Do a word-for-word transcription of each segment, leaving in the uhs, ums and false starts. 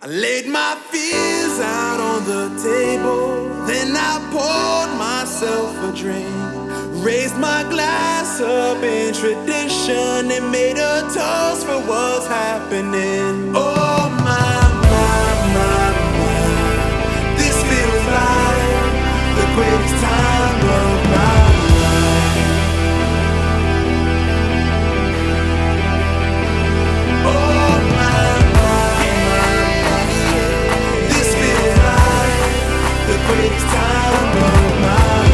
I laid my fears out on the table, then I poured myself a drink. Raised my glass up in tradition and made a toast for what's happening. Oh my, my, my, my, this feels like the greatest time of my life. Oh my, my, my, my, this feels like the greatest time of my life.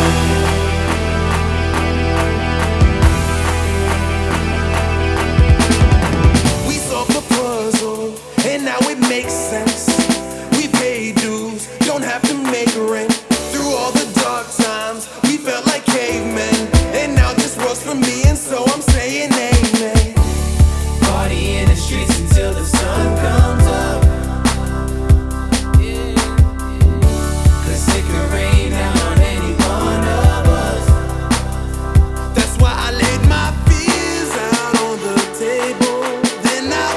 And now it makes sense. We pay dues, don't have to make rent. Through all the dark times, we felt like cavemen. And now this works for me, and so I'm saying amen. Party in the streets until the sun comes up. Yeah. Cause it could rain down on any one of us. That's why I laid my fears out on the table. Then I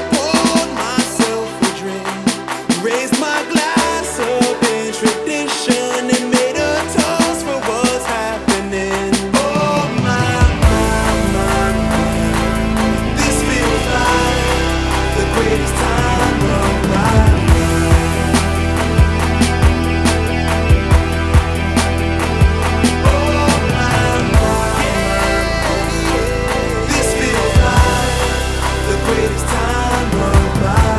raised my glass up in tradition and made a toast for what's happening. Oh my, my, my, my, this feels like the greatest time of my life. Oh my, my, my, this feels like the greatest time of my life.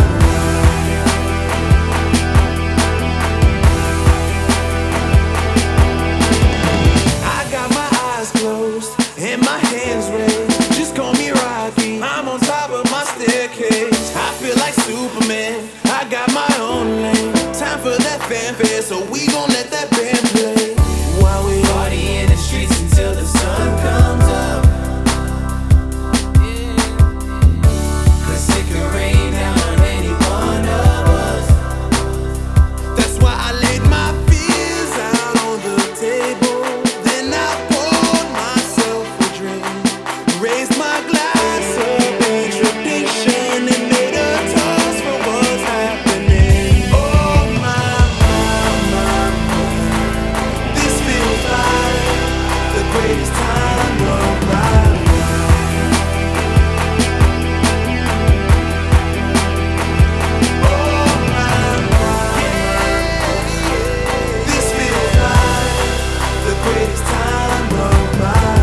And my hands raised, just call me Rocky. I'm on top of my staircase, I feel like Superman. I got my own lane, time for that fanfare, so we gon' let that band play while we party in the streets until the sun comes up. Yeah. Cause it could rain down on any one of us. That's why I laid my fears out on the table. Then I raised my glass up in tradition and made a toast for what's happening. Oh my, my, my, my, this feels like the greatest time of my life. Oh my, my, this feels like the greatest time of my life.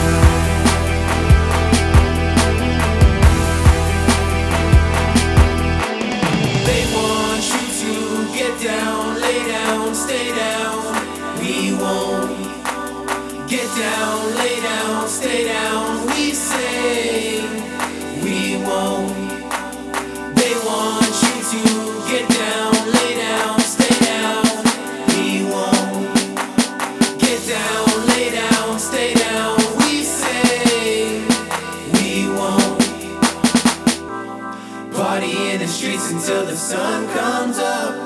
Get down, lay down, stay down. We won't get down, lay down, stay down. We say we won't. They want you to get down, lay down, stay down. We won't get down, lay down, stay down. We say we won't. Party in the streets until the sun comes up.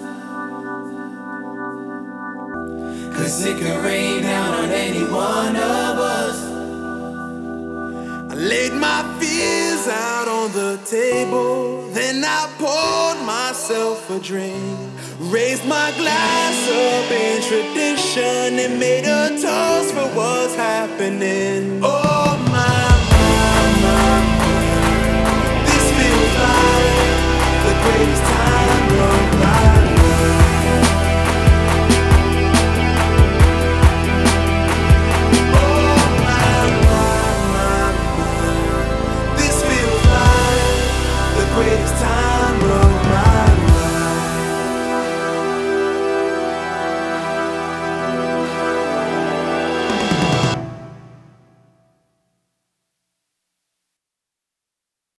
Cause it could rain down on any one of us. I laid my fears out on the table, then I poured myself a drink. Raised my glass up in tradition and made a toast for what's happening. Oh,